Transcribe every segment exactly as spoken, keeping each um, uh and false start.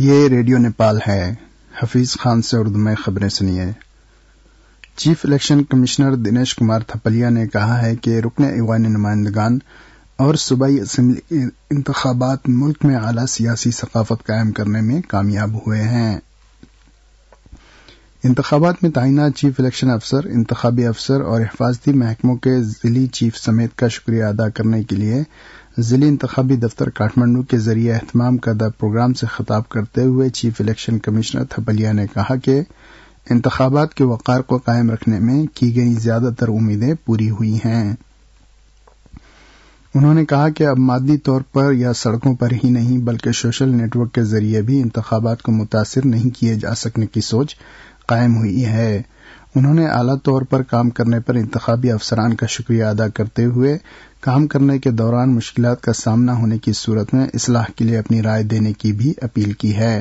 یہ ریڈیو نیپال ہے۔ حفیظ خان سے اردو میں خبریں سنیے۔ Chief election commissioner Dinesh Kumar Thapaliya نے کہا ہے کہ رکن ایوان نمائندگان اور صوبائی اسمبلی انتخابات ملک میں اعلیٰ سیاسی ثقافت قائم کرنے میں کامیاب ہوئے ہیں۔ انتخابات میں تعینات چیف الیکشن افسر، انتخابی افسر اور حفاظتی محکموں کے ضلعی چیف سمیت کا شکریہ ادا کرنے کے لیے ضلعی انتخابی دفتر کاٹھمنڈو کے ذریعے اہتمام کردہ پروگرام سے خطاب کرتے ہوئے چیف الیکشن کمشنر تھپلیا نے کہا کہ انتخابات کے وقار کو قائم رکھنے میں کی گئی زیادہ تر امیدیں پوری ہوئی ہیں۔ انہوں نے کہا کہ اب مادی طور پر یا سڑکوں پر ہی نہیں بلکہ سوشل نیٹ ورک کے ذریعے بھی انتخابات کو متاثر نہیں کیے جا سکنے کی سوچ قائم ہوئی ہے۔ انہوں نے اعلیٰ طور پر کام کرنے پر انتخابی افسران کا شکریہ ادا کرتے ہوئے کام کرنے کے دوران مشکلات کا سامنا ہونے کی صورت میں اصلاح کے لیے اپنی رائے دینے کی بھی اپیل کی ہے۔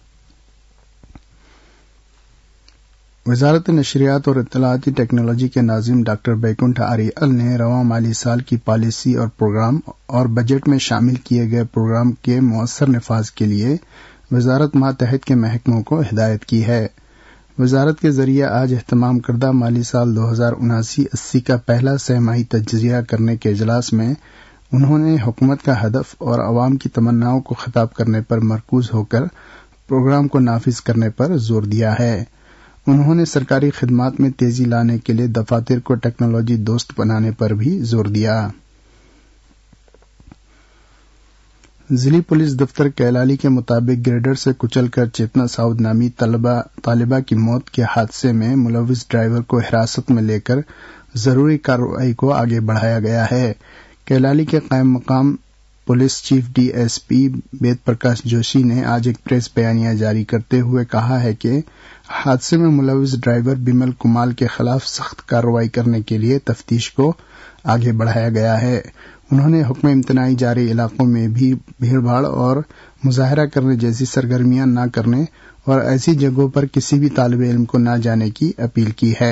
وزارت نشریات اور اطلاعاتی ٹیکنالوجی کے ناظم ڈاکٹر بیکنٹھ آریال نے رواں مالی سال کی پالیسی اور پروگرام اور بجٹ میں شامل کیے گئے پروگرام کے مؤثر نفاذ کے لیے وزارت ماتحت کے محکموں کو ہدایت کی ہے۔ وزارت کے ذریعے آج اہتمام کردہ مالی سال دو ہزار اناسی اسی کا پہلا سہ ماہی تجزیہ کرنے کے اجلاس میں انہوں نے حکومت کا ہدف اور عوام کی تمناؤں کو خطاب کرنے پر مرکوز ہو کر پروگرام کو نافذ کرنے پر زور دیا ہے۔ انہوں نے سرکاری خدمات میں تیزی لانے کے لیے دفاتر کو ٹیکنالوجی دوست بنانے پر بھی زور دیا۔ ضلعی پولیس دفتر کیلالی کے مطابق گریڈر سے کچل کر چیتنا ساؤد نامی طلبہ طالبہ کی موت کے حادثے میں ملوث ڈرائیور کو حراست میں لے کر ضروری کارروائی کو آگے بڑھایا گیا ہے۔ کیلالی کے قائم مقام police chief D S P Ved Prakash Joshi نے آج ایک پریس بیانیہ جاری کرتے ہوئے کہا ہے کہ حادثے میں ملوث ڈرائیور بمل کمال کے خلاف سخت کارروائی کرنے کے لیے تفتیش کو آگے بڑھایا گیا ہے۔ انہوں نے حکم امتناعی جاری علاقوں میں بھی بھیڑ بھاڑ اور مظاہرہ کرنے جیسی سرگرمیاں نہ کرنے اور ایسی جگہوں پر کسی بھی طالب علم کو نہ جانے کی اپیل کی ہے۔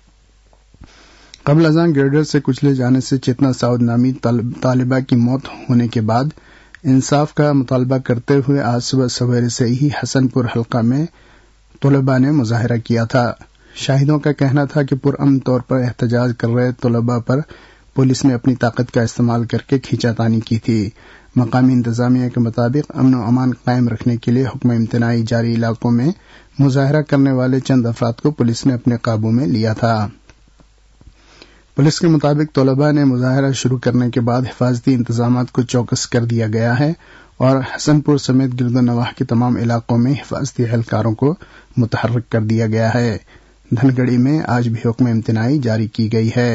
قبل ازاں گریڈر سے کچلے جانے سے چیتنا ساؤد نامی طالبہ کی موت ہونے کے بعد انصاف کا مطالبہ کرتے ہوئے آج صبح سویرے سے ہی حسن پور حلقہ میں طلباء نے مظاہرہ کیا تھا۔ شاہدوں کا کہنا تھا کہ پرامن طور پر احتجاج کر رہے طلباء پر پولیس نے اپنی طاقت کا استعمال کر کے کھینچا تانی کی تھی۔ مقامی انتظامیہ کے مطابق امن و امان قائم رکھنے کے لیے حکم امتناعی جاری علاقوں میں مظاہرہ کرنے والے چند افراد کو پولیس نے اپنے قابو میں لیا تھا۔ پولیس کے مطابق طلباء نے مظاہرہ شروع کرنے کے بعد حفاظتی انتظامات کو چوکس کر دیا گیا ہے اور حسن پور سمیت گرد و نواح کے تمام علاقوں میں حفاظتی اہلکاروں کو متحرک کر دیا گیا ہے۔ دھنگڑی میں آج بھی حکم امتناعی جاری کی گئی ہے۔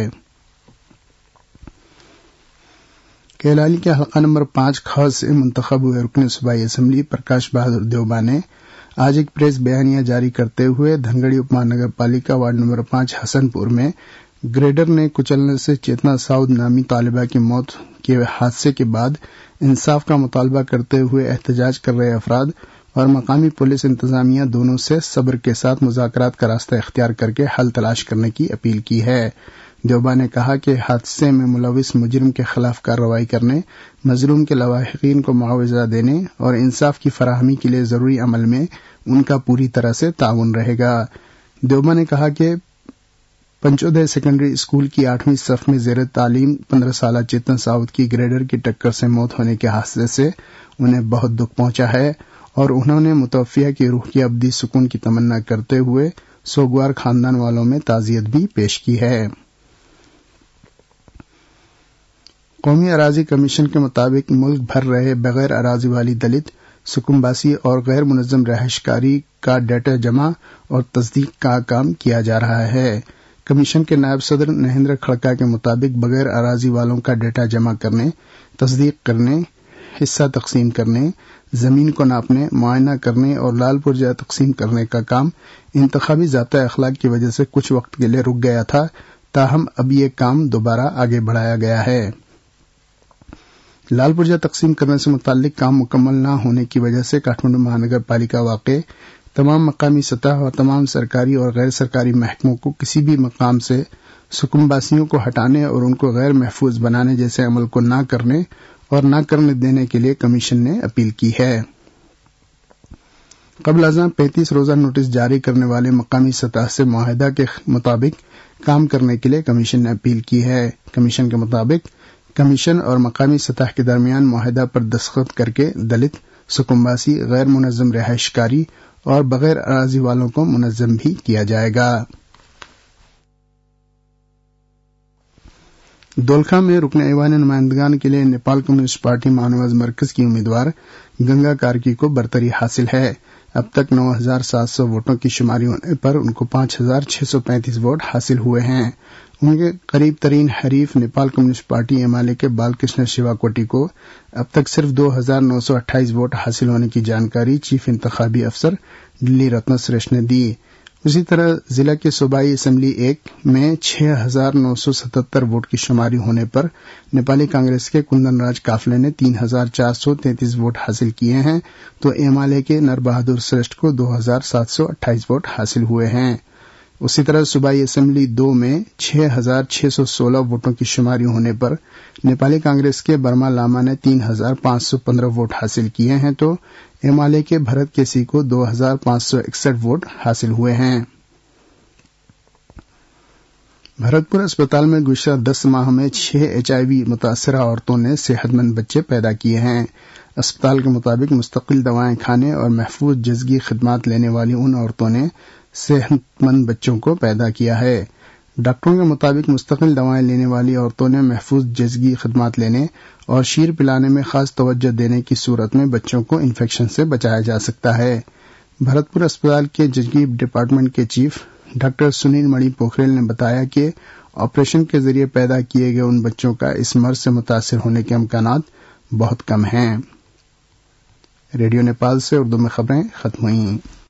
کیلالی کے حلقہ نمبر پانچ خ سے منتخب ہوئے رکن صوبائی اسمبلی پرکاش بہادر دیوبا نے آج ایک پریس بیانیہ جاری کرتے ہوئے دھنگڑی اپ مہانگر پالیکا وارڈ نمبر پانچ حسن پور میں گریڈر نے کچلنے سے چیتنا ساؤد نامی طالبہ کی موت کے حادثے کے بعد انصاف کا مطالبہ کرتے ہوئے احتجاج کر رہے افراد اور مقامی پولیس انتظامیہ دونوں سے صبر کے ساتھ مذاکرات کا راستہ اختیار کر کے حل تلاش کرنے کی اپیل کی ہے۔ دیوبا نے کہا کہ حادثے میں ملوث مجرم کے خلاف کارروائی کرنے، مظلوم کے لواحقین کو معاوضہ دینے اور انصاف کی فراہمی کے لیے ضروری عمل میں ان کا پوری طرح سے تعاون رہے گا۔ دیوبا نے کہا کہ پنچودے سیکنڈری اسکول کی آٹھویں صف میں زیر تعلیم پندرہ سالہ چیتن ساؤد کی گریڈر کی ٹکر سے موت ہونے کے حادثے سے انہیں بہت دکھ پہنچا ہے اور انہوں نے متوفیہ کی روح کی ابدی سکون کی تمنا کرتے ہوئے سوگوار خاندان والوں میں تعزیت بھی پیش کی ہے۔ قومی اراضی کمیشن کے مطابق ملک بھر رہے بغیر اراضی والی دلت، سکمباسی اور غیر منظم رہائش کاری کا ڈیٹا جمع اور تصدیق کا کام کیا جا رہا ہے۔ کمیشن کے نائب صدر نہیندر کھڑکا کے مطابق بغیر اراضی والوں کا ڈیٹا جمع کرنے، تصدیق کرنے، حصہ تقسیم کرنے، زمین کو ناپنے، معائنہ کرنے اور لال پرجا تقسیم کرنے کا کام انتخابی ضابطۂ اخلاق کی وجہ سے کچھ وقت کے لیے رک گیا تھا، تاہم اب یہ کام دوبارہ آگے بڑھایا گیا ہے۔ لال پرجا تقسیم کرنے سے متعلق کام مکمل نہ ہونے کی وجہ سے کاٹھمنڈو مہانگر پالیکا واقع تمام مقامی سطح اور تمام سرکاری اور غیر سرکاری محکموں کو کسی بھی مقام سے سکمباسیوں کو ہٹانے اور ان کو غیر محفوظ بنانے جیسے عمل کو نہ کرنے اور نہ کرنے دینے کے لیے کمیشن نے اپیل کی ہے۔ قبل ازاں پینتیس روزہ نوٹس جاری کرنے والے مقامی سطح سے معاہدہ کے مطابق کام کرنے کے لیے کمیشن نے اپیل کی ہے۔ کمیشن کے مطابق کمیشن اور مقامی سطح کے درمیان معاہدہ پر دستخط کر کے دلت، سکمباسی، غیر منظم رہائش کاری اور بغیر اراضی والوں کو منظم بھی کیا جائے گا۔ دولکھا میں رکن ایوان نمائندگان کے لیے نیپال کمیونسٹ پارٹی مہانواز مرکز کی امیدوار گنگا کارکی کو برتری حاصل ہے۔ اب تک نو ہزار سات سو ووٹوں کی شماری ہونے پر ان کو پانچ ہزار چھ سو پینتیس ووٹ حاصل ہوئے ہیں۔ ان کے قریب ترین حریف Nepal communist party M L A کے بال کرشن شیوا کوٹی کو اب تک صرف دو ہزار نو سو اٹھائیس ووٹ حاصل ہونے کی جانکاری چیف انتخابی افسر ڈلی رتن سریش نے دی۔ اسی طرح ضلع کے صوبائی اسمبلی ایک میں چھ ہزار نو سو ستہتر ووٹ کی شماری ہونے پر نیپالی کانگریس کے کندن راج قافلے نے تین ہزار چار سو تینتیس ووٹ حاصل کیے ہیں تو ایم ایل اے کے نر بہادر سریشٹھ کو دو ہزار سات سو اٹھائیس ووٹ حاصل ہوئے ہیں۔ اسی طرح صوبائی اسمبلی دو میں چھ ہزار چھ سو سولہ ووٹوں کی شماری ہونے پر نیپالی کانگریس کے برما لاما نے تین ہزار پانچ سو پندرہ ووٹ حاصل کیے ہیں تو ایم ایل اے کے بھرت کیسی کو دو ہزار پانچ سو اکسٹھ ووٹ حاصل ہوئے ہیں۔ بھرت پور اسپتال میں گزشتہ دس ماہ میں چھ ایچ آئی وی متاثرہ عورتوں نے صحت مند بچے پیدا کیے ہیں۔ اسپتال کے مطابق مستقل دوائیں کھانے اور محفوظ جزگی خدمات لینے والی ان عورتوں نے صحت مند بچوں کو پیدا کیا ہے۔ ڈاکٹروں کے مطابق مستقل دوائیں لینے والی عورتوں نے محفوظ جزگی خدمات لینے اور شیر پلانے میں خاص توجہ دینے کی صورت میں بچوں کو انفیکشن سے بچایا جا سکتا ہے۔ بھرت پور اسپتال کے جزگی ڈپارٹمنٹ کے چیف ڈاکٹر سنیل مڑی پوکھریل نے بتایا کہ آپریشن کے ذریعے پیدا کیے گئے ان بچوں کا اس مرض سے متاثر ہونے کے امکانات بہت کم ہیں۔ ریڈیو نیپال سے اردو میں خبریں ختم ہوئیں۔